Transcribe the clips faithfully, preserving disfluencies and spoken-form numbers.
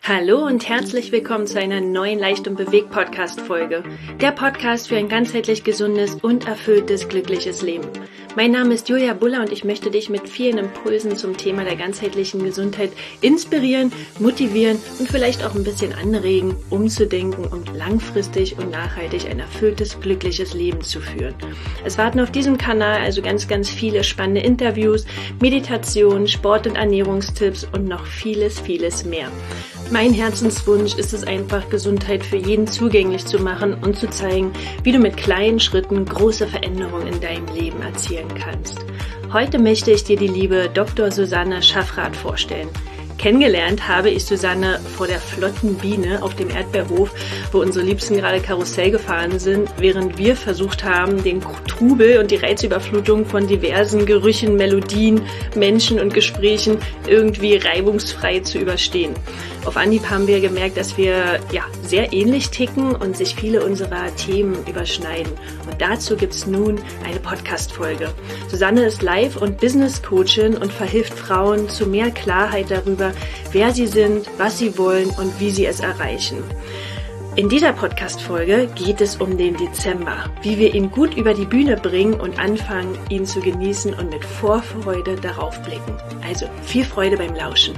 Hallo und herzlich willkommen zu einer neuen Leicht und Bewegt Podcast Folge. Der Podcast für ein ganzheitlich gesundes und erfülltes, glückliches Leben. Mein Name ist Julia Buller und ich möchte dich mit vielen Impulsen zum Thema der ganzheitlichen Gesundheit inspirieren, motivieren und vielleicht auch ein bisschen anregen, umzudenken und langfristig und nachhaltig ein erfülltes, glückliches Leben zu führen. Es warten auf diesem Kanal also ganz, ganz viele spannende Interviews, Meditation, Sport- und Ernährungstipps und noch vieles, vieles mehr. Mein Herzenswunsch ist es einfach, Gesundheit für jeden zugänglich zu machen und zu zeigen, wie du mit kleinen Schritten große Veränderungen in deinem Leben erzielen kannst. Heute möchte ich dir die liebe Doktor Susanne Schaffrath vorstellen. Kennengelernt habe ich Susanne vor der flotten Biene auf dem Erdbeerhof, wo unsere Liebsten gerade Karussell gefahren sind, während wir versucht haben, den Trubel und die Reizüberflutung von diversen Gerüchen, Melodien, Menschen und Gesprächen irgendwie reibungsfrei zu überstehen. Auf Anhieb haben wir gemerkt, dass wir ja sehr ähnlich ticken und sich viele unserer Themen überschneiden. Und dazu gibt's nun eine Podcast-Folge. Susanne ist Life- und Business-Coachin und verhilft Frauen zu mehr Klarheit darüber, wer sie sind, was sie wollen und wie sie es erreichen. In dieser Podcast-Folge geht es um den Dezember, wie wir ihn gut über die Bühne bringen und anfangen, ihn zu genießen und mit Vorfreude darauf blicken. Also viel Freude beim Lauschen.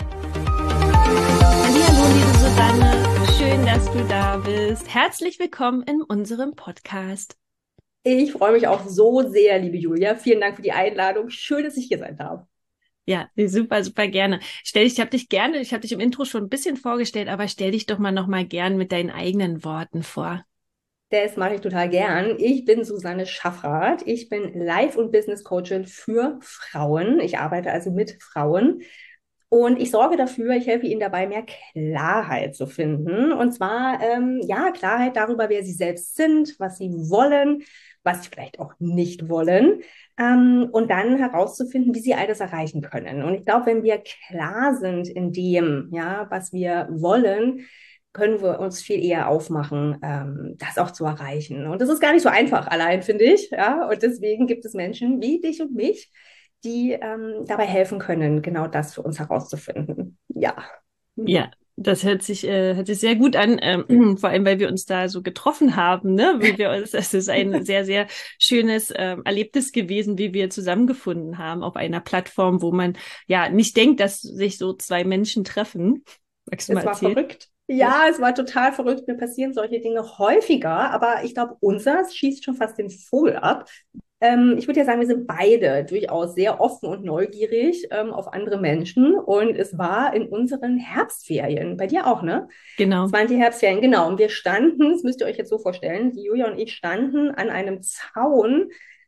Hallo, liebe Susanne, schön, dass du da bist. Herzlich willkommen in unserem Podcast. Ich freue mich auch so sehr, liebe Julia. Vielen Dank für die Einladung. Schön, dass ich hier sein darf. Ja, super, super gerne. Stell dich, ich habe dich gerne, ich habe dich im Intro schon ein bisschen vorgestellt, aber stell dich doch mal noch mal gern mit deinen eigenen Worten vor. Das mache ich total gern. Ich bin Susanne Schaffrath. Ich bin Life- und Business-Coachin für Frauen. Ich arbeite also mit Frauen. Und ich sorge dafür, ich helfe ihnen dabei, mehr Klarheit zu finden. Und zwar, ähm, ja, Klarheit darüber, wer sie selbst sind, was sie wollen, was sie vielleicht auch nicht wollen. Ähm, und dann herauszufinden, wie sie all das erreichen können. Und ich glaube, wenn wir klar sind in dem, ja, was wir wollen, können wir uns viel eher aufmachen, ähm, das auch zu erreichen. Und das ist gar nicht so einfach allein, finde ich. Ja? Und deswegen gibt es Menschen wie dich und mich, die ähm, dabei helfen können, genau das für uns herauszufinden. Ja. Ja, das hört sich, äh, hört sich sehr gut an, ähm, vor allem, weil wir uns da so getroffen haben, ne? Wie wir uns, es ist ein sehr, sehr schönes ähm, Erlebnis gewesen, wie wir zusammengefunden haben auf einer Plattform, wo man ja nicht denkt, dass sich so zwei Menschen treffen. Magst du mal Es war erzählen? verrückt. Ja, es war total verrückt. Mir passieren solche Dinge häufiger, aber ich glaube, unseres schießt schon fast den Vogel ab. Ähm, ich würde ja sagen, wir sind beide durchaus sehr offen und neugierig ähm, auf andere Menschen. Und es war in unseren Herbstferien, bei dir auch, ne? Es Genau. waren die Herbstferien, genau. Und wir standen, das müsst ihr euch jetzt so vorstellen, die Julia und ich standen an einem Zaun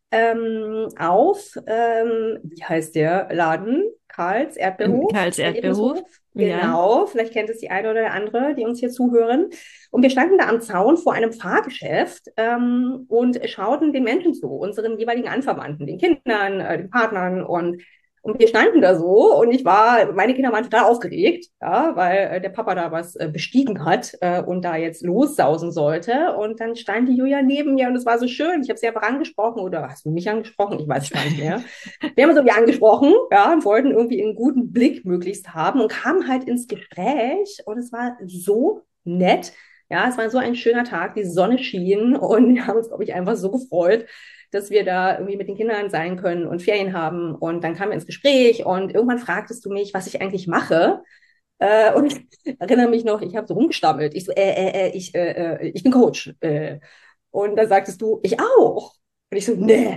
ähm, auf, ähm, wie heißt der Laden? Karls In Erdbeerhof, Karls Erdbeerhof. Erlebnishof. Ja. Genau, vielleicht kennt es die eine oder der andere, die uns hier zuhören. Und wir standen da am Zaun vor einem Fahrgeschäft ähm, und schauten den Menschen zu, unseren jeweiligen Anverwandten, den Kindern, äh, den Partnern und und wir standen da so und ich war, meine Kinder waren total aufgeregt, ja, weil äh, der Papa da was äh, bestiegen hat äh, und da jetzt lossausen sollte. Und dann stand die Julia neben mir und es war so schön. Ich habe sie einfach angesprochen oder hast du mich angesprochen? Ich weiß es gar nicht mehr. Wir haben uns irgendwie angesprochen, ja, und wollten irgendwie einen guten Blick möglichst haben und kamen halt ins Gespräch und es war so nett. Ja, es war so ein schöner Tag, die Sonne schien und wir haben uns, glaube ich, einfach so gefreut, dass wir da irgendwie mit den Kindern sein können und Ferien haben. Und dann kamen wir ins Gespräch und irgendwann fragtest du mich, was ich eigentlich mache. Äh, und ich erinnere mich noch, ich habe so rumgestammelt. Ich so, äh, äh, äh, ich, äh, äh, ich bin Coach. Äh. Und dann sagtest du, ich auch. Und ich so, nee.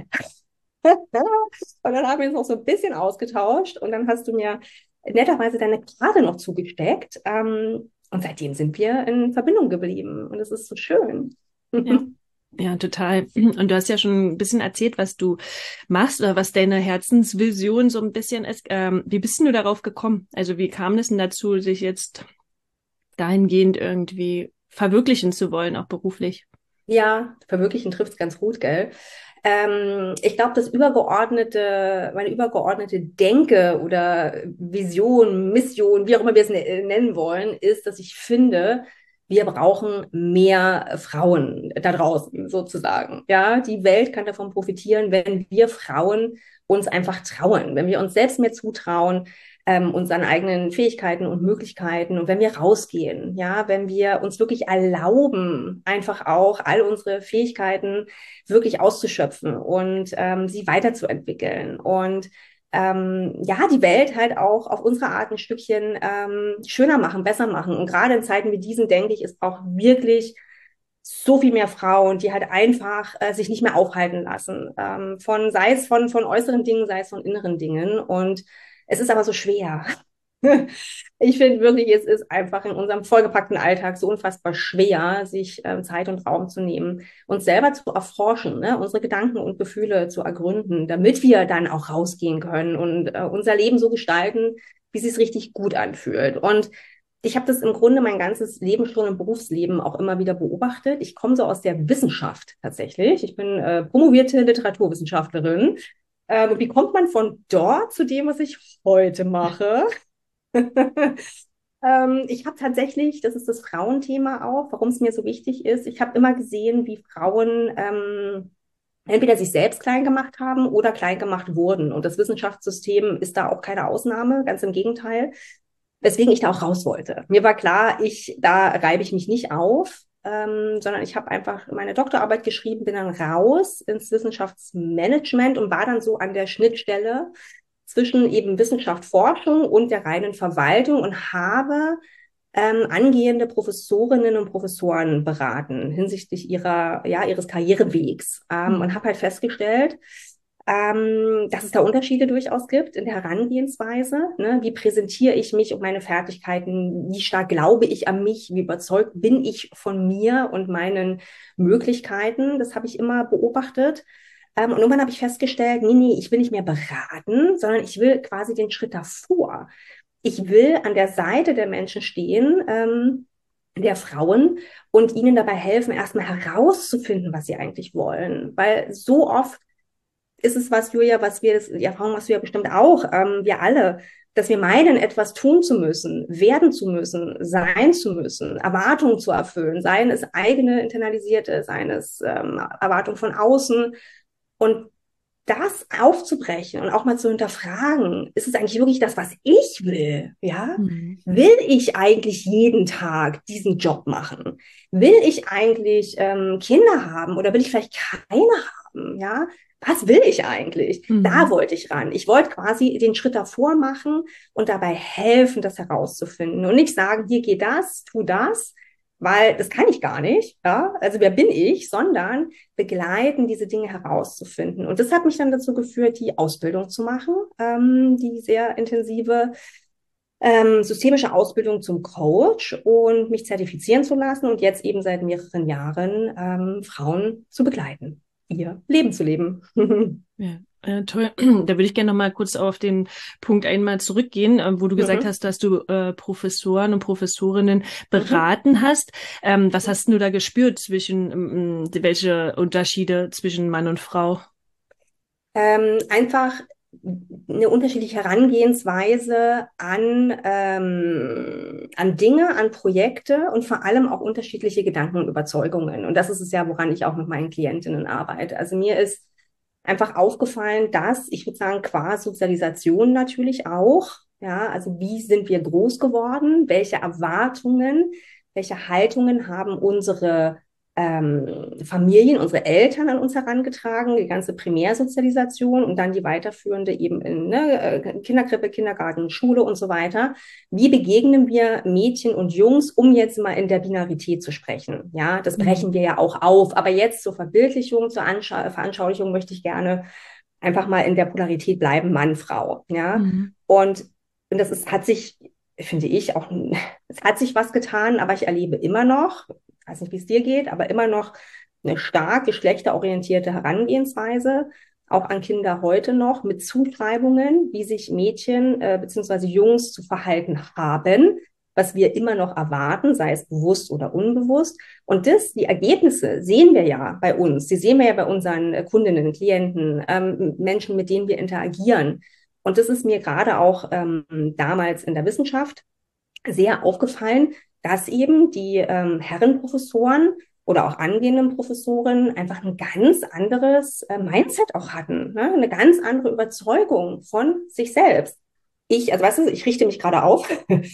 Und dann haben wir uns noch so ein bisschen ausgetauscht und dann hast du mir netterweise deine Karte noch zugesteckt. Ähm, und seitdem sind wir in Verbindung geblieben. Und es ist so schön. Ja. Ja, total. Und du hast ja schon ein bisschen erzählt, was du machst oder was deine Herzensvision so ein bisschen ist. Ähm, wie bist denn du darauf gekommen? Also wie kam es denn dazu, sich jetzt dahingehend irgendwie verwirklichen zu wollen, auch beruflich? Ja, verwirklichen trifft es ganz gut, gell? Ähm, ich glaube, das übergeordnete, meine übergeordnete Denke oder Vision, Mission, wie auch immer wir es ne- nennen wollen, ist, dass ich finde, wir brauchen mehr Frauen da draußen sozusagen. Ja, die Welt kann davon profitieren, wenn wir Frauen uns einfach trauen, wenn wir uns selbst mehr zutrauen, ähm, unseren eigenen Fähigkeiten und Möglichkeiten. Und wenn wir rausgehen, ja, wenn wir uns wirklich erlauben, einfach auch all unsere Fähigkeiten wirklich auszuschöpfen und ähm, sie weiterzuentwickeln und ähm, ja, die Welt halt auch auf unsere Art ein Stückchen ähm, schöner machen, besser machen. Und gerade in Zeiten wie diesen, denke ich, ist auch wirklich so viel mehr Frauen, die halt einfach äh, sich nicht mehr aufhalten lassen. Ähm, von, sei es von, von äußeren Dingen, sei es von inneren Dingen. Und es ist aber so schwer. Ich finde wirklich, es ist einfach in unserem vollgepackten Alltag so unfassbar schwer, sich ähm, Zeit und Raum zu nehmen, uns selber zu erforschen, ne? Unsere Gedanken und Gefühle zu ergründen, damit wir dann auch rausgehen können und äh, unser Leben so gestalten, wie es sich richtig gut anfühlt. Und ich habe das im Grunde mein ganzes Leben schon im Berufsleben auch immer wieder beobachtet. Ich komme so aus der Wissenschaft tatsächlich. Ich bin äh, promovierte Literaturwissenschaftlerin. Ähm, wie kommt man von dort zu dem, was ich heute mache? ähm, ich habe tatsächlich, das ist das Frauenthema auch, warum es mir so wichtig ist. Ich habe immer gesehen, wie Frauen ähm, entweder sich selbst klein gemacht haben oder klein gemacht wurden. Und das Wissenschaftssystem ist da auch keine Ausnahme, ganz im Gegenteil. Weswegen ich da auch raus wollte. Mir war klar, ich, da reibe ich mich nicht auf, ähm, sondern ich habe einfach meine Doktorarbeit geschrieben, bin dann raus ins Wissenschaftsmanagement und war dann so an der Schnittstelle zwischen eben Wissenschaft, Forschung und der reinen Verwaltung und habe ähm, angehende Professorinnen und Professoren beraten hinsichtlich ihrer, ja, ihres Karrierewegs ähm, und Mhm. habe halt festgestellt, ähm, dass es da Unterschiede durchaus gibt in der Herangehensweise. Ne? Wie präsentiere ich mich und meine Fertigkeiten? Wie stark glaube ich an mich? Wie überzeugt bin ich von mir und meinen Möglichkeiten? Das habe ich immer beobachtet. Ähm, und irgendwann habe ich festgestellt, nee, nee, ich will nicht mehr beraten, sondern ich will quasi den Schritt davor. Ich will an der Seite der Menschen stehen, ähm, der Frauen und ihnen dabei helfen, erstmal herauszufinden, was sie eigentlich wollen. Weil so oft ist es was, Julia, was wir, das, die Erfahrung hast du ja bestimmt auch, ähm, wir alle, dass wir meinen, etwas tun zu müssen, werden zu müssen, sein zu müssen, Erwartungen zu erfüllen, seien es eigene internalisierte, seien es ähm, Erwartungen von außen. Und das aufzubrechen und auch mal zu hinterfragen, ist es eigentlich wirklich das, was ich will? Ja? Mhm. Will ich eigentlich jeden Tag diesen Job machen? Will ich eigentlich ähm, Kinder haben oder will ich vielleicht keine haben? Ja? Was will ich eigentlich? Da Mhm. wollte ich ran. Ich wollte quasi den Schritt davor machen und dabei helfen, das herauszufinden und nicht sagen, hier geh das, tu das, weil das kann ich gar nicht. Ja? Also wer bin ich? Sondern begleiten, diese Dinge herauszufinden. Und das hat mich dann dazu geführt, die Ausbildung zu machen, ähm, die sehr intensive ähm, systemische Ausbildung zum Coach und mich zertifizieren zu lassen und jetzt eben seit mehreren Jahren ähm, Frauen zu begleiten, ihr Leben zu leben. Ja, äh, toll. Da würde ich gerne noch mal kurz auf den Punkt einmal zurückgehen, äh, wo du gesagt Mhm. hast, dass du äh, Professoren und Professorinnen Mhm. beraten hast. Ähm, was hast du da gespürt zwischen, ähm, welche Unterschiede zwischen Mann und Frau? Ähm, einfach eine unterschiedliche Herangehensweise an, ähm, an Dinge, an Projekte und vor allem auch unterschiedliche Gedanken und Überzeugungen. Und das ist es ja, woran ich auch mit meinen Klientinnen arbeite. Also mir ist einfach aufgefallen, dass, ich würde sagen, qua Sozialisation natürlich auch, ja, also wie sind wir groß geworden? Welche Erwartungen, welche Haltungen haben unsere ähm, Familien, unsere Eltern an uns herangetragen, die ganze Primärsozialisation und dann die weiterführende eben in ne, Kinderkrippe, Kindergarten, Schule und so weiter. Wie begegnen wir Mädchen und Jungs, um jetzt mal in der Binarität zu sprechen? Ja, das brechen wir Mhm. ja auch auf. Aber jetzt zur Verbildlichung, zur Anschau Veranschaulichung möchte ich gerne einfach mal in der Polarität bleiben, Mann, Frau. Ja, Mhm. und, und das ist, hat sich, finde ich, auch, es hat sich was getan, aber ich erlebe immer noch, ich weiß nicht, wie es dir geht, aber immer noch eine stark geschlechterorientierte Herangehensweise, auch an Kinder heute noch, mit Zuschreibungen, wie sich Mädchen äh, bzw. Jungs zu verhalten haben, was wir immer noch erwarten, sei es bewusst oder unbewusst. Und das, die Ergebnisse sehen wir ja bei uns, die sehen wir ja bei unseren äh, Kundinnen, Klienten, ähm, Menschen, mit denen wir interagieren. Und das ist mir gerade auch ähm, damals in der Wissenschaft sehr aufgefallen, dass eben die ähm, Herrenprofessoren oder auch angehenden Professoren einfach ein ganz anderes äh, Mindset auch hatten, ne? Eine ganz andere Überzeugung von sich selbst. ich, also weißt du, ich richte mich gerade auf.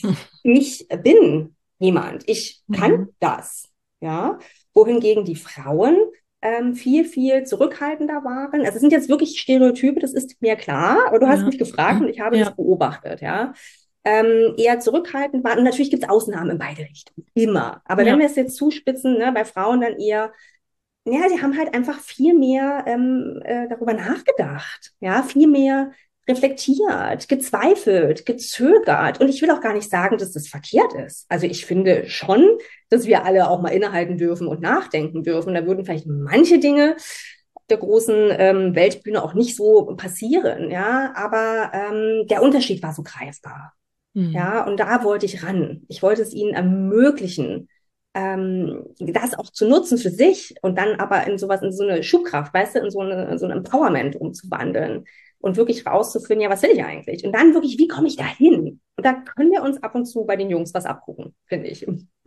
Ich bin jemand, ich kann Mhm. das, ja. Wohingegen die Frauen ähm, viel, viel zurückhaltender waren. Also es sind jetzt wirklich Stereotype, das ist mir klar, aber du hast Ja. mich gefragt und ich habe das Ja. beobachtet, ja. Ähm, eher zurückhaltend waren. Und natürlich gibt es Ausnahmen in beide Richtungen, immer. Aber wenn Ja. wir es jetzt zuspitzen, ne, bei Frauen dann eher, ja, die haben halt einfach viel mehr ähm, äh, darüber nachgedacht, ja, viel mehr reflektiert, gezweifelt, gezögert. Und ich will auch gar nicht sagen, dass das verkehrt ist. Also ich finde schon, dass wir alle auch mal innehalten dürfen und nachdenken dürfen. Da würden vielleicht manche Dinge auf der großen ähm, Weltbühne auch nicht so passieren, ja. Aber ähm, der Unterschied war so greifbar. Mhm. Ja, und da wollte ich ran. Ich wollte es ihnen ermöglichen, ähm, das auch zu nutzen für sich und dann aber in sowas, in so eine Schubkraft, weißt du, in so, eine, so ein Empowerment umzuwandeln und wirklich rauszufinden, ja, was will ich eigentlich? Und dann wirklich, wie komme ich da hin? Und da können wir uns ab und zu bei den Jungs was abgucken, finde ich.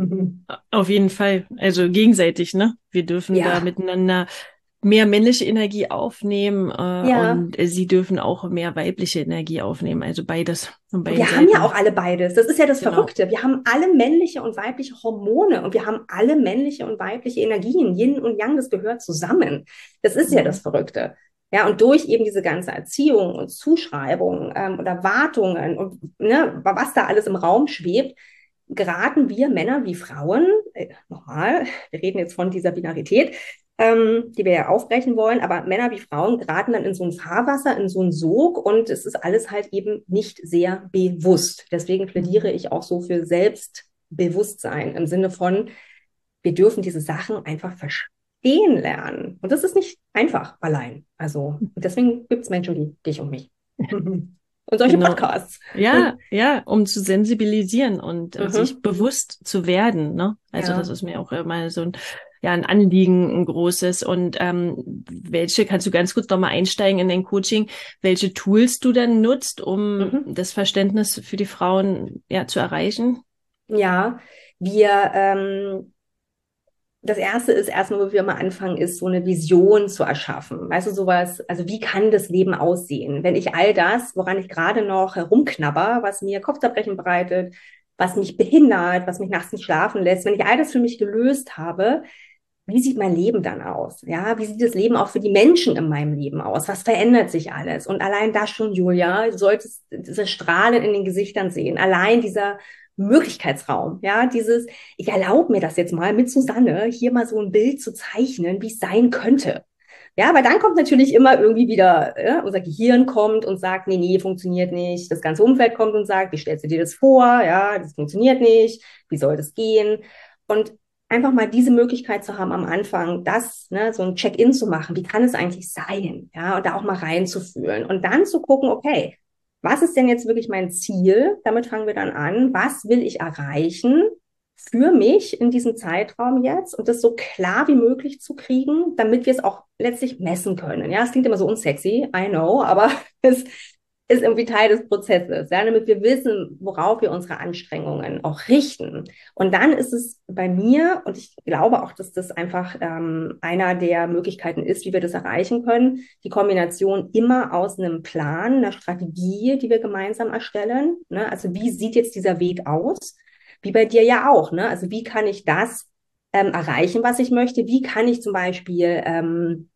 Auf jeden Fall. Also gegenseitig, ne? Wir dürfen da Ja, miteinander mehr männliche Energie aufnehmen, äh, ja. und sie dürfen auch mehr weibliche Energie aufnehmen. Also beides von Und beiden wir haben ja auch Seiten. alle beides. Das ist ja das Genau. Verrückte. Wir haben alle männliche und weibliche Hormone und wir haben alle männliche und weibliche Energien. Yin und Yang, das gehört zusammen. Das ist ja das Mhm. Verrückte. Ja, und durch eben diese ganze Erziehung und Zuschreibung ähm, und Erwartungen und ne, was da alles im Raum schwebt, geraten wir Männer wie Frauen, äh, nochmal, wir reden jetzt von dieser Binarität, ähm, die wir ja aufbrechen wollen, aber Männer wie Frauen geraten dann in so ein Fahrwasser, in so einen Sog und es ist alles halt eben nicht sehr bewusst. Deswegen plädiere Mhm. ich auch so für Selbstbewusstsein im Sinne von, wir dürfen diese Sachen einfach verstehen lernen. Und das ist nicht einfach allein. Also deswegen gibt es Menschen wie dich und mich. Und solche Genau. Podcasts. Ja, ja, um zu sensibilisieren und äh, sich Mhm. bewusst zu werden, ne? Also das Ja. ist mir auch immer so ein, ja, ein Anliegen, ein großes. Und ähm, welche, kannst du ganz kurz nochmal einsteigen in dein Coaching, welche Tools du dann nutzt, um Mhm. das Verständnis für die Frauen, ja, zu erreichen? Ja, wir ähm, das erste ist erstmal, wo wir mal anfangen, ist so eine Vision zu erschaffen. Weißt du, sowas, also wie kann das Leben aussehen, wenn ich all das, woran ich gerade noch herumknabber, was mir Kopfzerbrechen bereitet, was mich behindert, was mich nachts nicht schlafen lässt, wenn ich all das für mich gelöst habe, wie sieht mein Leben dann aus? Ja, wie sieht das Leben auch für die Menschen in meinem Leben aus? Was verändert sich alles? Und allein das schon, Julia, du solltest diese Strahlen in den Gesichtern sehen. Allein dieser Möglichkeitsraum, ja, dieses, ich erlaube mir das jetzt mal mit Susanne, hier mal so ein Bild zu zeichnen, wie es sein könnte. Ja, aber dann kommt natürlich immer irgendwie wieder, ja, unser Gehirn kommt und sagt, nee, nee, funktioniert nicht. Das ganze Umfeld kommt und sagt, wie stellst du dir das vor? Ja, das funktioniert nicht. Wie soll das gehen? Und einfach mal diese Möglichkeit zu haben am Anfang, das, ne, so ein Check-in zu machen. Wie kann es eigentlich sein? Ja, und da auch mal reinzufühlen und dann zu gucken, okay, was ist denn jetzt wirklich mein Ziel? Damit fangen wir dann an. Was will ich erreichen für mich in diesem Zeitraum jetzt? Und das so klar wie möglich zu kriegen, damit wir es auch letztlich messen können. Ja, es klingt immer so unsexy, I know, aber es ist irgendwie Teil des Prozesses, ja, damit wir wissen, worauf wir unsere Anstrengungen auch richten. Und dann ist es bei mir, und ich glaube auch, dass das einfach ähm, einer der Möglichkeiten ist, wie wir das erreichen können, die Kombination immer aus einem Plan, einer Strategie, die wir gemeinsam erstellen. Ne? Also wie sieht jetzt dieser Weg aus? Wie bei dir ja auch. Ne? Also wie kann ich das ähm, erreichen, was ich möchte? Wie kann ich zum Beispiel ähm,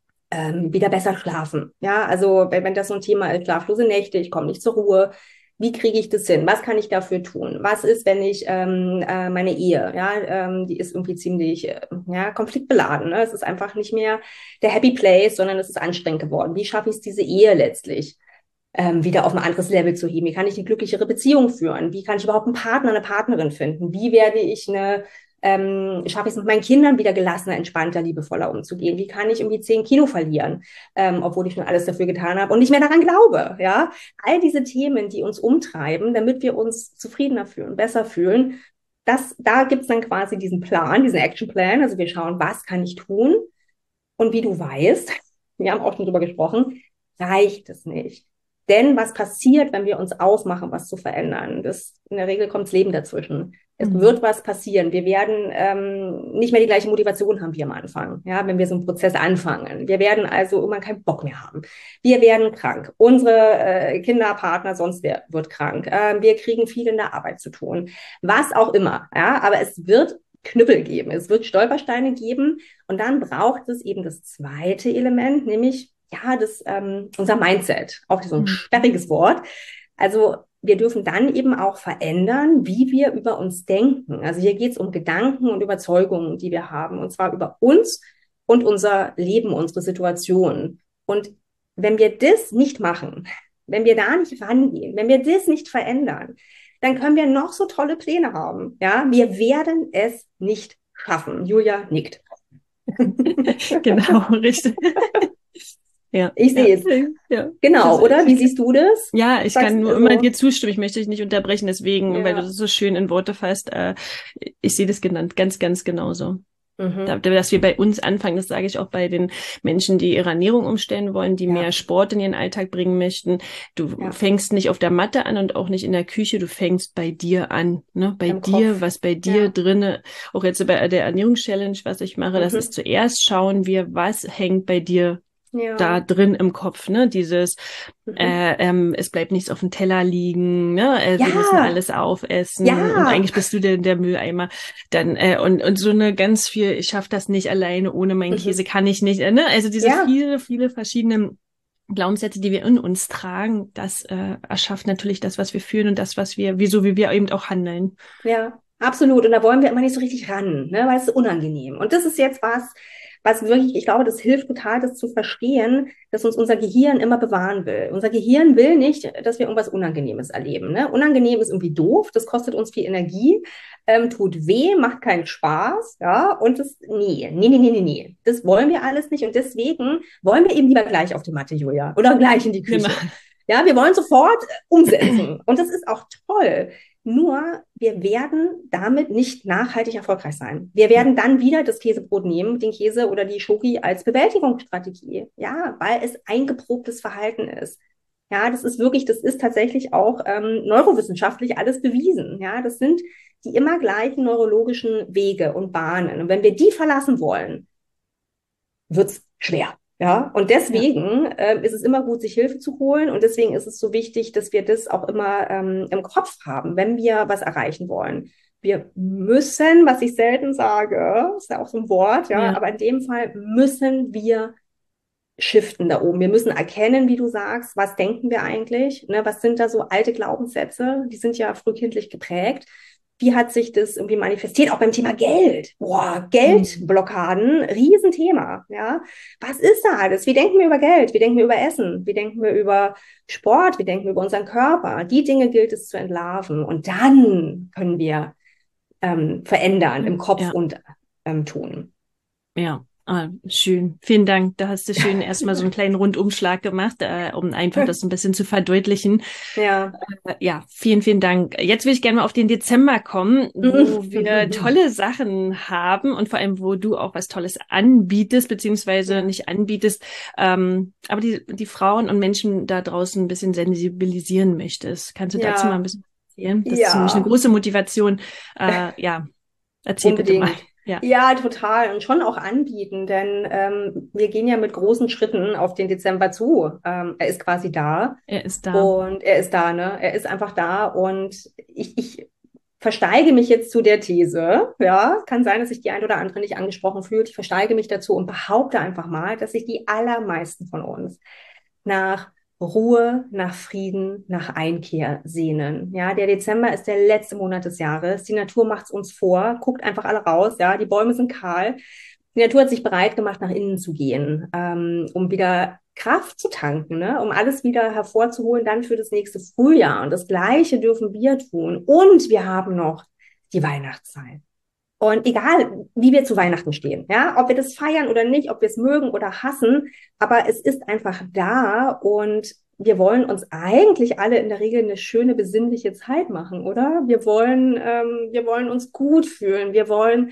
ähm, wieder besser schlafen. Ja, also wenn, wenn das so ein Thema ist, schlaflose Nächte, ich komme nicht zur Ruhe. Wie kriege ich das hin? Was kann ich dafür tun? Was ist, wenn ich ähm, äh, meine Ehe, ja, ähm, die ist irgendwie ziemlich äh, ja, konfliktbeladen. Ne? Es ist einfach nicht mehr der Happy Place, sondern es ist anstrengend geworden. Wie schaffe ich es, diese Ehe letztlich ähm, wieder auf ein anderes Level zu heben? Wie kann ich eine glücklichere Beziehung führen? Wie kann ich überhaupt einen Partner, eine Partnerin finden? Wie werde ich eine ähm, schaffe ich es mit meinen Kindern wieder gelassener, entspannter, liebevoller umzugehen? Wie kann ich irgendwie zehn Kilo verlieren, ähm, obwohl ich schon alles dafür getan habe und nicht mehr daran glaube? Ja, all diese Themen, die uns umtreiben, damit wir uns zufriedener fühlen, besser fühlen, das, da gibt's dann quasi diesen Plan, diesen Action-Plan. Also wir schauen, was kann ich tun? Und wie du weißt, wir haben auch schon drüber gesprochen, reicht es nicht. Denn was passiert, wenn wir uns aufmachen, was zu verändern? Das, in der Regel kommt das Leben dazwischen. Es Mhm. wird was passieren. Wir werden ähm, nicht mehr die gleiche Motivation haben wie am Anfang, ja, wenn wir so einen Prozess anfangen. Wir werden also irgendwann keinen Bock mehr haben. Wir werden krank. Unsere äh, Kinder, Partner, sonst wer wird krank. Ähm, wir kriegen viel in der Arbeit zu tun. Was auch immer, ja, aber es wird Knüppel geben. Es wird Stolpersteine geben. Und dann braucht es eben das zweite Element, nämlich, ja, das, ähm, unser Mindset. Auch so ein Mhm. sperriges Wort. Also, wir dürfen dann eben auch verändern, wie wir über uns denken. Also hier geht es um Gedanken und Überzeugungen, die wir haben, und zwar über uns und unser Leben, unsere Situation. Und wenn wir das nicht machen, wenn wir da nicht rangehen, wenn wir das nicht verändern, dann können wir noch so tolle Pläne haben. Ja, wir werden es nicht schaffen. Julia nickt. Genau, richtig. Ja, Ich ja, sehe es. ja. Genau, Das, oder? Wie siehst du das? ja, ich Sagst kann nur immer also, dir zustimmen. Ich möchte dich nicht unterbrechen, deswegen, weil du ja. das so schön in Worte fasst. Äh, ich sehe das genannt ganz, ganz genauso. Da, Mhm. dass wir bei uns anfangen, das sage ich auch bei den Menschen, die ihre Ernährung umstellen wollen, die Ja, mehr Sport in ihren Alltag bringen möchten. Du ja, fängst nicht auf der Matte an und auch nicht in der Küche, du fängst bei dir an, ne? Bei im dir, Kopf. was bei dir Ja. drinne, auch jetzt bei der Ernährungschallenge, was ich mache, das ist Mhm. zuerst schauen wir, was hängt bei dir da Ja. drin im Kopf, ne? Dieses, Mhm. äh, ähm, es bleibt nichts auf dem Teller liegen, ne? Äh, wir müssen Ja, alles aufessen und ja. eigentlich bist du der, der Mülleimer. Dann, äh, und, und so eine ganz viel, ich schaffe das nicht alleine, ohne meinen Käse Mhm. kann ich nicht, äh, ne? Also diese Ja, viele, viele verschiedenen Glaubenssätze, die wir in uns tragen, das äh, erschafft natürlich das, was wir fühlen und das, was wir, wieso wie wir eben auch handeln. ja, absolut. Und da wollen wir immer nicht so richtig ran, ne? Weil es ist unangenehm. Und das ist jetzt was, was wirklich, ich glaube, das hilft total, das zu verstehen, dass uns unser Gehirn immer bewahren will. Unser Gehirn will nicht, dass wir irgendwas Unangenehmes erleben. Ne? Unangenehm ist irgendwie doof, das kostet uns viel Energie, ähm, tut weh, macht keinen Spaß, ja, und das, nee, nee, nee, nee, nee, nee. Das wollen wir alles nicht. Und deswegen wollen wir eben lieber gleich auf die Matte, Julia, oder gleich in die Genau. Küche. Ja, wir wollen sofort umsetzen. Und das ist auch toll. Nur wir werden damit nicht nachhaltig erfolgreich sein. Wir werden dann wieder das Käsebrot nehmen, den Käse oder die Schoki als Bewältigungsstrategie. Ja, weil es eingeprobtes Verhalten ist. Ja, das ist wirklich, das ist tatsächlich auch ähm, neurowissenschaftlich alles bewiesen. Ja, das sind die immer gleichen neurologischen Wege und Bahnen. Und wenn wir die verlassen wollen, wird's schwer. Ja, und Ja. deswegen äh, ist es immer gut, sich Hilfe zu holen. Und deswegen ist es so wichtig, dass wir das auch immer ähm, im Kopf haben, wenn wir was erreichen wollen. Wir müssen, was ich selten sage, ist ja auch so ein Wort, ja, Ja. aber in dem Fall müssen wir shiften da oben. Wir müssen erkennen, wie du sagst, was denken wir eigentlich, ne? Was sind da so alte Glaubenssätze? Die sind ja frühkindlich geprägt. Wie hat sich das irgendwie manifestiert? Auch beim Thema Geld. Boah, Mhm. Geldblockaden, Riesenthema, ja. Was ist da alles? Wie denken wir über Geld? Wie denken wir über Essen? Wie denken wir über Sport? Wie denken wir über unseren Körper? Die Dinge gilt es zu entlarven. Und dann können wir ähm, verändern im Kopf Ja. und ähm, tun. Ja, ah, schön. Vielen Dank. Da hast du schön erstmal so einen kleinen Rundumschlag gemacht, äh, um einfach das ein bisschen zu verdeutlichen. Ja. Äh, ja, vielen, vielen Dank. Jetzt will ich gerne mal auf den Dezember kommen, wo wir tolle Sachen haben und vor allem, wo du auch was Tolles anbietest, beziehungsweise Ja. nicht anbietest, ähm, aber die, die Frauen und Menschen da draußen ein bisschen sensibilisieren möchtest. Kannst du dazu mal ein Ja. bisschen erzählen? Das ist nämlich eine Ja. große Motivation. Äh, ja, erzähl bitte mal. Unbedingt. Ja, Ja, total. Und schon auch anbieten, denn ähm, wir gehen ja mit großen Schritten auf den Dezember zu. Ähm, er ist quasi da er ist da. und er ist da, ne? Er ist einfach da und ich, ich versteige mich jetzt zu der These, ja, kann sein, dass sich die ein oder andere nicht angesprochen fühlt. Ich versteige mich dazu und behaupte einfach mal, dass sich die allermeisten von uns nach Ruhe, nach Frieden, nach Einkehr sehnen. Ja, der Dezember ist der letzte Monat des Jahres. Die Natur macht es uns vor, guckt einfach alle raus. Ja, die Bäume sind kahl. Die Natur hat sich bereit gemacht, nach innen zu gehen, ähm, um wieder Kraft zu tanken, ne? Um alles wieder hervorzuholen, dann für das nächste Frühjahr. Und das Gleiche dürfen wir tun. Und wir haben noch die Weihnachtszeit. Und egal, wie wir zu Weihnachten stehen, ja, ob wir das feiern oder nicht, ob wir es mögen oder hassen, aber es ist einfach da und wir wollen uns eigentlich alle in der Regel eine schöne, besinnliche Zeit machen, oder? Wir wollen, ähm, wir wollen uns gut fühlen, wir wollen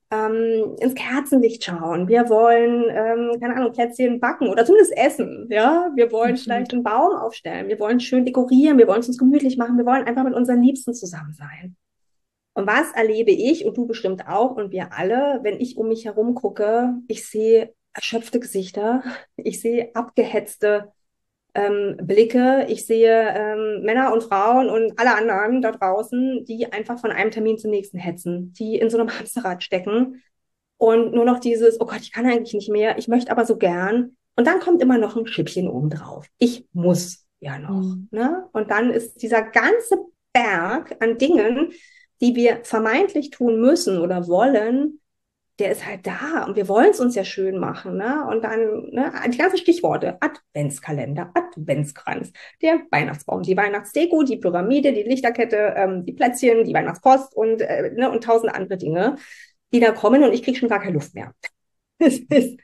ähm, ins Kerzenlicht schauen, wir wollen, ähm, keine Ahnung, Plätzchen backen oder zumindest essen, ja? Wir wollen vielleicht Absolut. einen Baum aufstellen, wir wollen schön dekorieren, wir wollen es uns gemütlich machen, wir wollen einfach mit unseren Liebsten zusammen sein. Und was erlebe ich und du bestimmt auch und wir alle, wenn ich um mich herum gucke? Ich sehe erschöpfte Gesichter, ich sehe abgehetzte ähm, Blicke, ich sehe ähm, Männer und Frauen und alle anderen da draußen, die einfach von einem Termin zum nächsten hetzen, die in so einem Hamsterrad stecken und nur noch dieses, oh Gott, ich kann eigentlich nicht mehr, ich möchte aber so gern. Und dann kommt immer noch ein Schippchen obendrauf. Ich muss ja noch. Mhm. Ne? Und dann ist dieser ganze Berg an Dingen, die wir vermeintlich tun müssen oder wollen, der ist halt da und wir wollen es uns ja schön machen. Ne? Und dann ne, die ganzen Stichworte, Adventskalender, Adventskranz, der Weihnachtsbaum, die Weihnachtsdeko, die Pyramide, die Lichterkette, ähm, die Plätzchen, die Weihnachtspost und, äh, ne, und tausend andere Dinge, die da kommen und ich kriege schon gar keine Luft mehr. Das ist,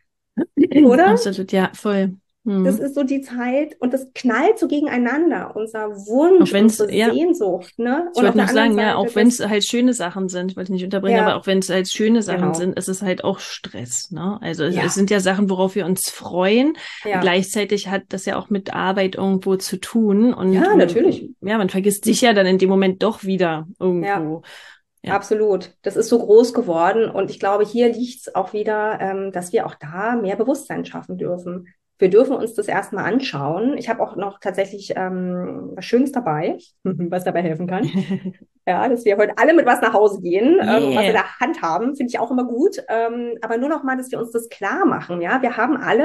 oder? Absolut, ja, voll. Das Mhm. ist so die Zeit und das knallt so gegeneinander, unser Auch Wunsch, wenn es, unsere ja, Sehnsucht, ne? ich Und auf wollte der noch anderen sagen, ja, Seite auch wenn das, es halt schöne Sachen sind, wollte ich nicht unterbrechen, aber ja, auch wenn es halt schöne Sachen genau, sind, ist es halt auch Stress, ne? Also es, es ja, sind ja Sachen, worauf wir uns freuen. ja, Gleichzeitig hat das ja auch mit Arbeit irgendwo zu tun und ja, natürlich, mm, ja, man vergisst sich ja dann in dem Moment doch wieder ja. irgendwo. Ja, Absolut. Das ist so groß geworden. Und ich glaube, hier liegt es auch wieder, ähm, dass wir auch da mehr Bewusstsein schaffen dürfen. Wir dürfen uns das erstmal anschauen. Ich habe auch noch tatsächlich ähm, was Schönes dabei, was dabei helfen kann. Ja, dass wir heute alle mit was nach Hause gehen ähm, und was in yeah, der Hand haben, finde ich auch immer gut. Ähm, aber nur noch mal, dass wir uns das klar machen. Ja, wir haben alle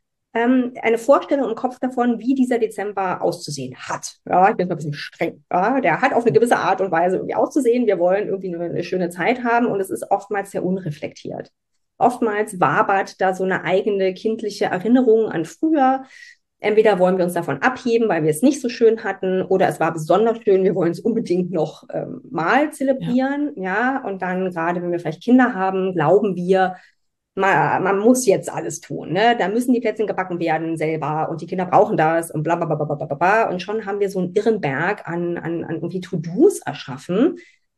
ähm, eine Vorstellung im Kopf davon, wie dieser Dezember auszusehen hat. Ja, ich bin mal ein bisschen streng. Ja, der hat auf eine gewisse Art und Weise irgendwie auszusehen. Wir wollen irgendwie eine, eine schöne Zeit haben und es ist oftmals sehr unreflektiert. Oftmals wabert da so eine eigene kindliche Erinnerung an früher. Entweder wollen wir uns davon abheben, weil wir es nicht so schön hatten, oder es war besonders schön, wir wollen es unbedingt noch ähm, mal ja, zelebrieren. Ja, und dann gerade, wenn wir vielleicht Kinder haben, glauben wir, man, man muss jetzt alles tun, ne? Da müssen die Plätzchen gebacken werden selber und die Kinder brauchen das und bla bla bla bla bla bla. bla. Und schon haben wir so einen irren Berg an, an, an irgendwie To-Dos erschaffen,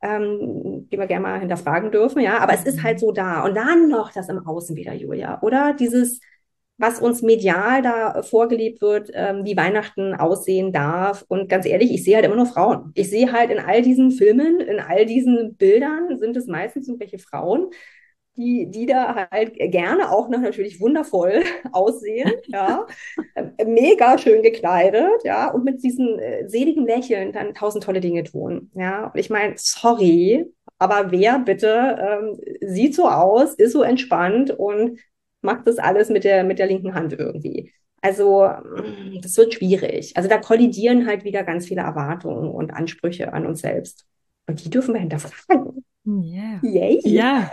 ähm, die wir gerne mal hinterfragen dürfen, ja. Aber es ist halt mhm. so da. Und dann noch das im Außen wieder, Julia, oder? Dieses, was uns medial da vorgelebt wird, ähm, wie Weihnachten aussehen darf. Und ganz ehrlich, ich sehe halt immer nur Frauen. Ich sehe halt in all diesen Filmen, in all diesen Bildern sind es meistens irgendwelche Frauen, die, die da halt gerne auch noch natürlich wundervoll aussehen, ja, mega schön gekleidet, ja, und mit diesem äh, seligen Lächeln dann tausend tolle Dinge tun, ja. Und ich meine, sorry, aber wer bitte ähm, sieht so aus, ist so entspannt und macht das alles mit der, mit der linken Hand irgendwie. Also, mm, das wird schwierig. Also da kollidieren halt wieder ganz viele Erwartungen und Ansprüche an uns selbst. Und die dürfen wir hinterfragen. Ja, Yay! ja.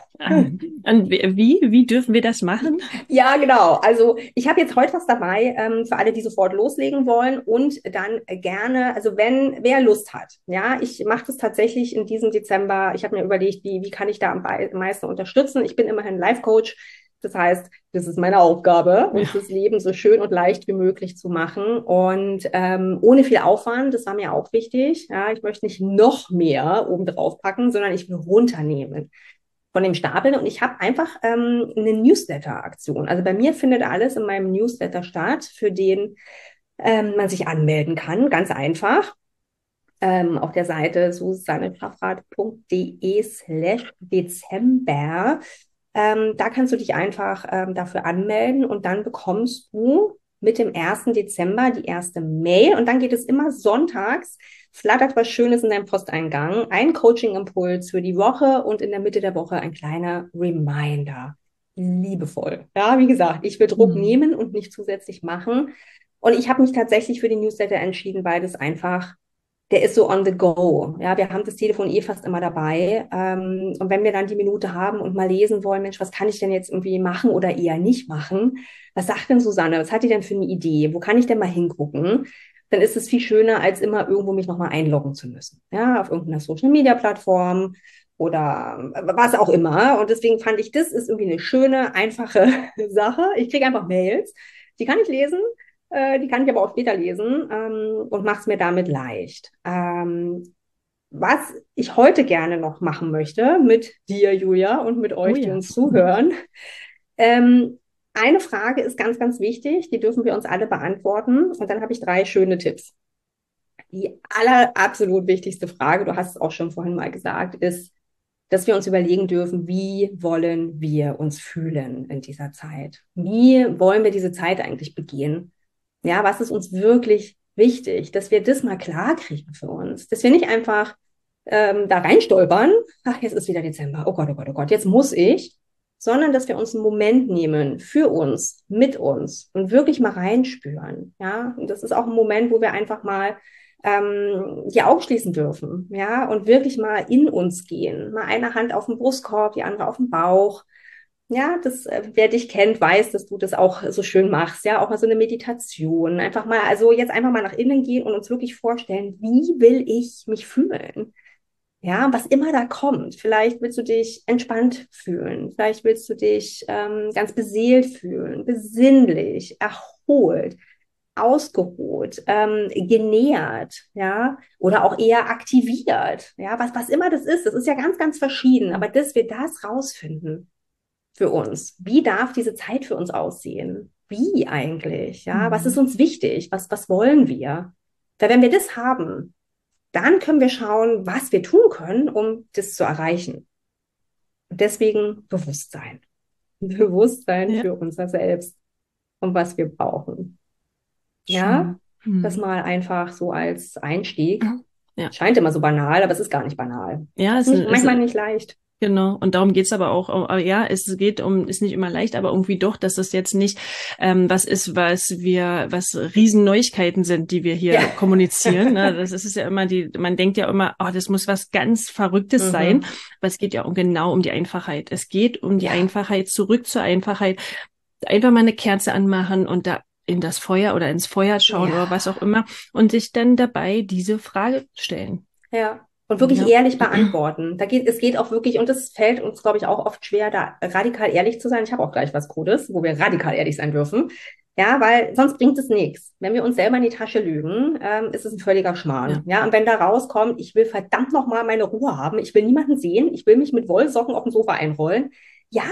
Und wie, wie dürfen wir das machen? Ja, genau. Also ich habe jetzt heute was dabei ähm, für alle, die sofort loslegen wollen und dann gerne, also wenn wer Lust hat, ja, ich mache das tatsächlich in diesem Dezember. Ich habe mir überlegt, wie, wie kann ich da am meisten unterstützen. Ich bin immerhin Life-Coach. Das heißt, das ist meine Aufgabe, Ja. uns das Leben so schön und leicht wie möglich zu machen und ähm, ohne viel Aufwand. Das war mir auch wichtig. Ja, ich möchte nicht noch mehr oben drauf packen, sondern ich will runternehmen von dem Stapeln und ich habe einfach ähm, eine Newsletter-Aktion. Also bei mir findet alles in meinem Newsletter statt, für den ähm, man sich anmelden kann, ganz einfach. Ähm, auf der Seite susanneschaffrath.de slash Dezember. Ähm, da kannst du dich einfach ähm, dafür anmelden und dann bekommst du mit dem ersten Dezember die erste Mail und dann geht es immer sonntags, flattert was Schönes in deinem Posteingang, ein Coaching-Impuls für die Woche und in der Mitte der Woche ein kleiner Reminder. Liebevoll. Ja, wie gesagt, ich will Druck Hm. nehmen und nicht zusätzlich machen. Und ich habe mich tatsächlich für die Newsletter entschieden, weil das einfach der ist so on the go. Ja, wir haben das Telefon eh fast immer dabei. Ähm, und wenn wir dann die Minute haben und mal lesen wollen, Mensch, was kann ich denn jetzt irgendwie machen oder eher nicht machen? Was sagt denn Susanne? Was hat die denn für eine Idee? Wo kann ich denn mal hingucken? Dann ist es viel schöner, als immer irgendwo mich nochmal einloggen zu müssen. Ja, auf irgendeiner Social Media Plattform oder was auch immer. Und deswegen fand ich, das ist irgendwie eine schöne, einfache Sache. Ich kriege einfach Mails. Die kann ich lesen, äh, die kann ich aber auch später lesen ähm, und mache es mir damit leicht. Ähm, was ich heute gerne noch machen möchte mit dir, Julia, und mit Oh euch, die ja. uns zuhören. Ähm, eine Frage ist ganz, ganz wichtig, die dürfen wir uns alle beantworten. Und dann habe ich drei schöne Tipps. Die aller absolut wichtigste Frage, du hast es auch schon vorhin mal gesagt, ist, dass wir uns überlegen dürfen, wie wollen wir uns fühlen in dieser Zeit? Wie wollen wir diese Zeit eigentlich begehen? Ja, was ist uns wirklich wichtig, dass wir das mal klar kriegen für uns, dass wir nicht einfach ähm, da reinstolpern, ach, jetzt ist wieder Dezember, oh Gott, oh Gott, oh Gott, jetzt muss ich, sondern dass wir uns einen Moment nehmen für uns, mit uns und wirklich mal reinspüren. Ja, und das ist auch ein Moment, wo wir einfach mal ähm, die Augen schließen dürfen, ja, und wirklich mal in uns gehen. Mal eine Hand auf den Brustkorb, die andere auf den Bauch. Ja, das, äh, wer dich kennt, weiß, dass du das auch so schön machst. Ja, auch mal so eine Meditation. Einfach mal, also jetzt einfach mal nach innen gehen und uns wirklich vorstellen, wie will ich mich fühlen? Ja, was immer da kommt. Vielleicht willst du dich entspannt fühlen. Vielleicht willst du dich ähm, ganz beseelt fühlen, besinnlich, erholt, ausgeruht, ähm, genährt, ja, oder auch eher aktiviert. Ja, was, was immer das ist. Das ist ja ganz, ganz verschieden. Aber dass wir das rausfinden für uns. Wie darf diese Zeit für uns aussehen? Wie eigentlich? Ja, was ist uns wichtig? Was, was wollen wir? Weil wenn wir das haben, dann können wir schauen, was wir tun können, um das zu erreichen. Und deswegen Bewusstsein. Bewusstsein Ja. für unser Selbst und was wir brauchen. Ja, Schön. Mhm. das mal einfach so als Einstieg. Ja. Scheint immer so banal, aber es ist gar nicht banal. Ja, es Nicht, ist, manchmal es, nicht leicht. genau. Und darum geht's aber auch, aber ja, es geht um, ist nicht immer leicht, aber irgendwie doch, dass das jetzt nicht ähm, was ist, was wir, was Riesenneuigkeiten sind, die wir hier Ja. kommunizieren. Ne? Das ist es ja immer, die, man denkt ja immer, oh, das muss was ganz Verrücktes Mhm. sein. Aber es geht ja um, genau um die Einfachheit. Es geht um die Ja. Einfachheit, zurück zur Einfachheit. Einfach mal eine Kerze anmachen und da in das Feuer oder ins Feuer schauen Ja. oder was auch immer und sich dann dabei diese Frage stellen. Ja. Und wirklich Ja. ehrlich beantworten. Da geht, es geht auch wirklich, und es fällt uns, glaube ich, auch oft schwer, da radikal ehrlich zu sein. Ich habe auch gleich was Codes, wo wir radikal ehrlich sein dürfen. Ja, weil sonst bringt es nichts. Wenn wir uns selber in die Tasche lügen, ähm, ist es ein völliger Schmarrn. Ja. Ja, und wenn da rauskommt, ich will verdammt nochmal meine Ruhe haben, ich will niemanden sehen, ich will mich mit Wollsocken auf dem Sofa einrollen. Ja,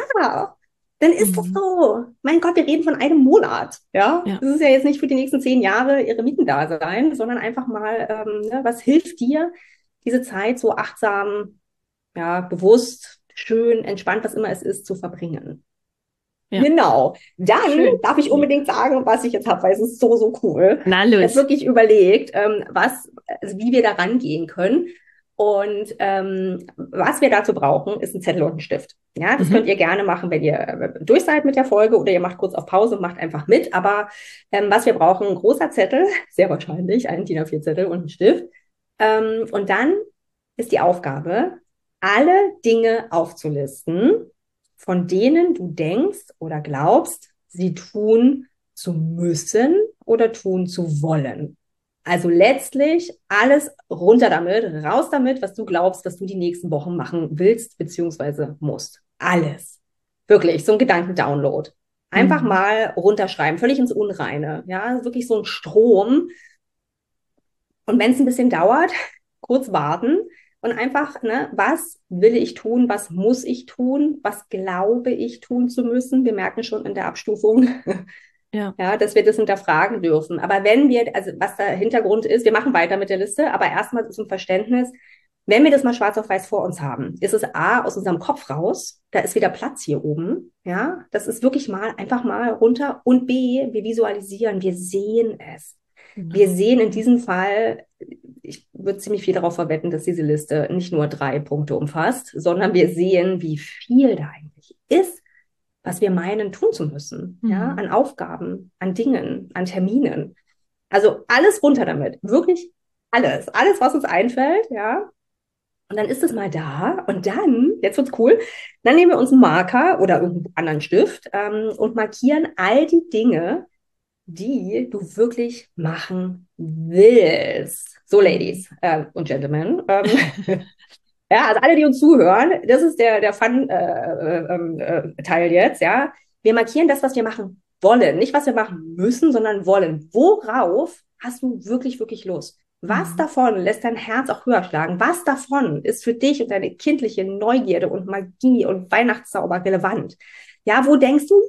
dann ist das Mhm. so. Mein Gott, wir reden von einem Monat. Ja, Ja. das ist ja jetzt nicht für die nächsten zehn Jahre ihre Mieten da sein, sondern einfach mal, ähm, ne, was hilft dir, diese Zeit so achtsam, ja, bewusst, schön, entspannt, was immer es ist, zu verbringen. Ja. Genau. Dann Schön. darf ich unbedingt sagen, was ich jetzt habe, weil es ist so, so cool. Na Ich habe los. wirklich überlegt, ähm, was, also wie wir da rangehen können. Und ähm, was wir dazu brauchen, ist ein Zettel und ein Stift. Ja, das Mhm. könnt ihr gerne machen, wenn ihr äh, durch seid mit der Folge oder ihr macht kurz auf Pause und macht einfach mit. Aber ähm, was wir brauchen, ein großer Zettel, sehr wahrscheinlich, ein D I N A vier Zettel und ein Stift. Ähm, und dann ist die Aufgabe, alle Dinge aufzulisten, von denen du denkst oder glaubst, sie tun zu müssen oder tun zu wollen. Also letztlich alles runter damit, raus damit, was du glaubst, was du die nächsten Wochen machen willst beziehungsweise musst. Alles. Wirklich, so ein Gedankendownload. Einfach Mhm. mal runterschreiben, völlig ins Unreine. Ja, wirklich so ein Strom. Und wenn es ein bisschen dauert, kurz warten und einfach, ne, was will ich tun, was muss ich tun, was glaube ich tun zu müssen. Wir merken schon in der Abstufung, Ja. ja, dass wir das hinterfragen dürfen. Aber wenn wir, also was der Hintergrund ist, wir machen weiter mit der Liste, aber erstmal zum Verständnis, wenn wir das mal schwarz auf weiß vor uns haben, ist es A, aus unserem Kopf raus, da ist wieder Platz hier oben, ja, das ist wirklich mal, einfach mal runter und B, wir visualisieren, wir sehen es. Genau. Wir sehen in diesem Fall, ich würde ziemlich viel darauf verwetten, dass diese Liste nicht nur drei Punkte umfasst, sondern wir sehen, wie viel da eigentlich ist, was wir meinen, tun zu müssen, Mhm. ja, an Aufgaben, an Dingen, an Terminen. Also alles runter damit, wirklich alles, alles, was uns einfällt, ja. Und dann ist es mal da und dann, jetzt wird's cool, dann nehmen wir uns einen Marker oder irgendeinen anderen Stift ähm, und markieren all die Dinge, die du wirklich machen willst. So, Ladies äh, und Gentlemen. Ähm, ja, also alle, die uns zuhören, das ist der, der Fun-Teil äh, äh, äh, jetzt, ja. Wir markieren das, was wir machen wollen. Nicht, was wir machen müssen, sondern wollen. Worauf hast du wirklich, wirklich Lust? Was Mhm. davon lässt dein Herz auch höher schlagen? Was davon ist für dich und deine kindliche Neugierde und Magie und Weihnachtszauber relevant? Ja, wo denkst du,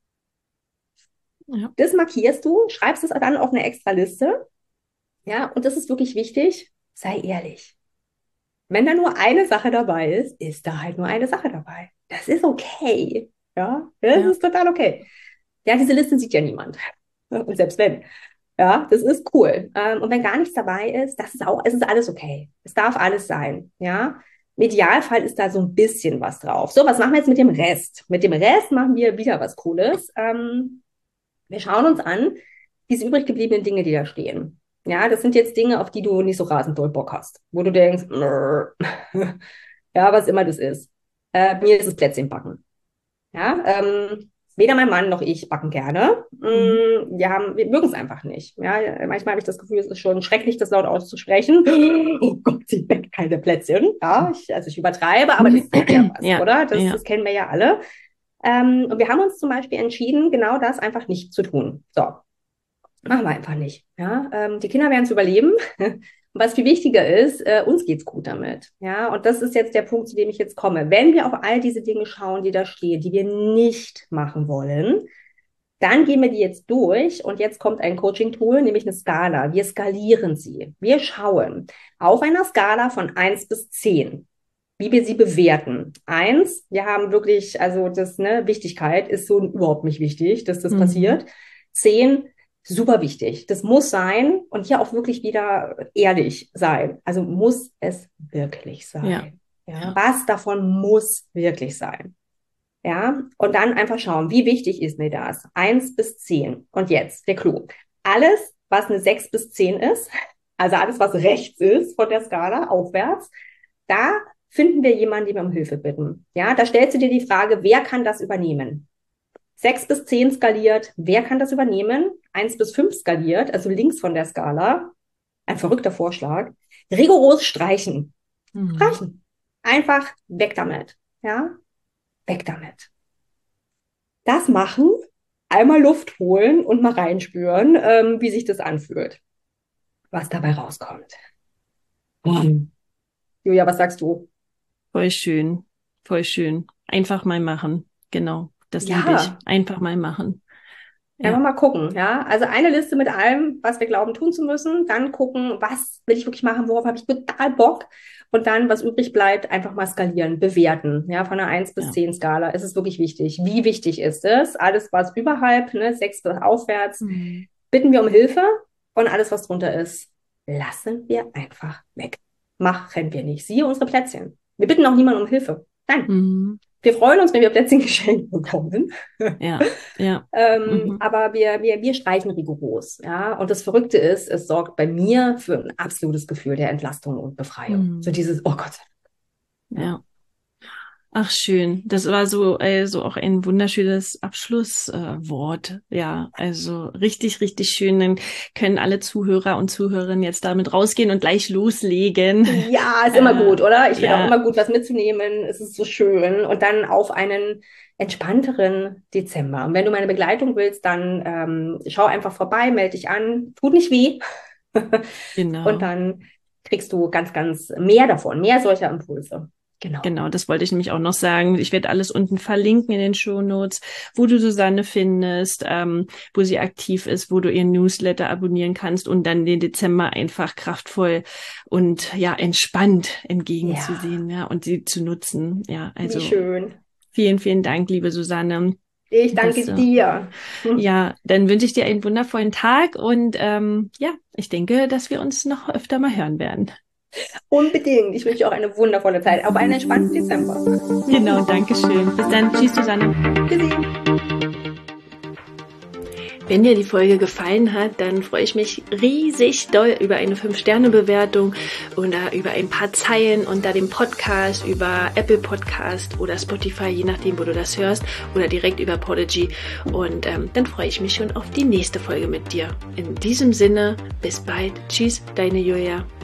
Ja. das markierst du, schreibst es dann auf eine extra Liste. Ja, und das ist wirklich wichtig. Sei ehrlich. Wenn da nur eine Sache dabei ist, ist da halt nur eine Sache dabei. Das ist okay. Ja, das Ja. ist total okay. Ja, diese Listen sieht ja niemand. Und selbst wenn. Ja, das ist cool. Ähm, und wenn gar nichts dabei ist, das ist auch, es ist alles okay. Es darf alles sein. Ja. Im Idealfall ist da so ein bisschen was drauf. So, was machen wir jetzt mit dem Rest? Mit dem Rest machen wir wieder was Cooles. Ähm, wir schauen uns an, diese übrig gebliebenen Dinge, die da stehen. Ja, das sind jetzt Dinge, auf die du nicht so rasend doll Bock hast. Wo du denkst, ja, was immer das ist. Äh, mir ist es Plätzchen backen. Ja, ähm, weder mein Mann noch ich backen gerne. Mhm. Mm, wir haben, wir mögen es einfach nicht. Ja, manchmal habe ich das Gefühl, es ist schon schrecklich, das laut auszusprechen. Oh Gott, sie backt keine Plätzchen. Ja, ich, also ich übertreibe, aber das sagt ja was, Ja, oder? Das, ja. das kennen wir ja alle. Ähm, und wir haben uns zum Beispiel entschieden, genau das einfach nicht zu tun. So, machen wir einfach nicht. Ja, ähm, die Kinder werden es überleben. Und was viel wichtiger ist, äh, uns geht's gut damit. Ja, und das ist jetzt der Punkt, zu dem ich jetzt komme. Wenn wir auf all diese Dinge schauen, die da stehen, die wir nicht machen wollen, dann gehen wir die jetzt durch und jetzt kommt ein Coaching-Tool, nämlich eine Skala. Wir skalieren sie. Wir schauen auf einer Skala von eins bis zehn, wie wir sie bewerten. Eins, wir haben wirklich, also das, ne, Wichtigkeit ist so überhaupt nicht wichtig, dass das Mhm. passiert. Zehn, super wichtig. Das muss sein und hier auch wirklich wieder ehrlich sein. Also muss es wirklich sein. Ja. Ja, Ja. was davon muss wirklich sein? Ja, und dann einfach schauen, wie wichtig ist mir das? Eins bis zehn. Und jetzt der Clou. Alles, was eine sechs bis zehn ist, also alles, was rechts ist von der Skala aufwärts, da finden wir jemanden, den wir um Hilfe bitten. Ja, da stellst du dir die Frage, wer kann das übernehmen? Sechs bis zehn skaliert, wer kann das übernehmen? Eins bis fünf skaliert, also links von der Skala. Ein verrückter Vorschlag. Rigoros streichen. Mhm. Streichen. Einfach weg damit. Ja, weg damit. Das machen, einmal Luft holen und mal reinspüren, ähm, wie sich das anfühlt. Was dabei rauskommt. Hm. Julia, was sagst du? Voll schön. Voll schön. Einfach mal machen. Genau. Das Ja. liebe ich. Einfach mal machen. Einfach Ja. mal gucken, ja. Also eine Liste mit allem, was wir glauben tun zu müssen. Dann gucken, was will ich wirklich machen, worauf habe ich total Bock. Und dann, was übrig bleibt, einfach mal skalieren, bewerten. Ja, von einer eins bis Ja. zehn Skala ist es wirklich wichtig. Wie wichtig ist es? Alles, was überhalb, ne, sechs bis aufwärts, Mhm. bitten wir um Hilfe. Und alles, was drunter ist, lassen wir einfach weg. Machen wir nicht. Siehe unsere Plätzchen. Wir bitten auch niemanden um Hilfe. Nein. Mhm. Wir freuen uns, wenn wir Plätzchen geschenkt bekommen. Ja, ja. Ähm, Mhm. aber wir, wir, wir streichen rigoros. Ja? Und das Verrückte ist, es sorgt bei mir für ein absolutes Gefühl der Entlastung und Befreiung. Mhm. So dieses, oh Gott. Ja. Ach, schön. Das war so, also auch ein wunderschönes Abschlusswort. Äh, ja, also richtig, richtig schön. Dann können alle Zuhörer und Zuhörerinnen jetzt damit rausgehen und gleich loslegen. Ja, ist immer Äh, gut, oder? Ich finde ja. auch immer gut, was mitzunehmen. Es ist so schön. Und dann auf einen entspannteren Dezember. Und wenn du meine Begleitung willst, dann ähm, schau einfach vorbei, melde dich an. Tut nicht weh. Genau. Und dann kriegst du ganz, ganz mehr davon, mehr solcher Impulse. Genau. Genau, das wollte ich nämlich auch noch sagen. Ich werde alles unten verlinken in den Shownotes, wo du Susanne findest, ähm, wo sie aktiv ist, wo du ihren Newsletter abonnieren kannst und dann den Dezember einfach kraftvoll und ja entspannt entgegenzusehen, ja, ja und sie zu nutzen. Ja, also wie schön. Vielen, vielen Dank, liebe Susanne. Ich danke dass, dir. Ja, dann wünsche ich dir einen wundervollen Tag und ähm, ja, ich denke, dass wir uns noch öfter mal hören werden. Unbedingt. Ich wünsche dir auch eine wundervolle Zeit. Auf einen entspannten Dezember. Genau, danke schön. Bis dann. Tschüss, Susanne. Tschüssi. Wenn dir die Folge gefallen hat, dann freue ich mich riesig doll über eine fünf Sterne Bewertung oder über ein paar Zeilen unter dem Podcast, über Apple Podcast oder Spotify, je nachdem, wo du das hörst, oder direkt über Podigy. Und ähm, dann freue ich mich schon auf die nächste Folge mit dir. In diesem Sinne, bis bald. Tschüss, deine Julia.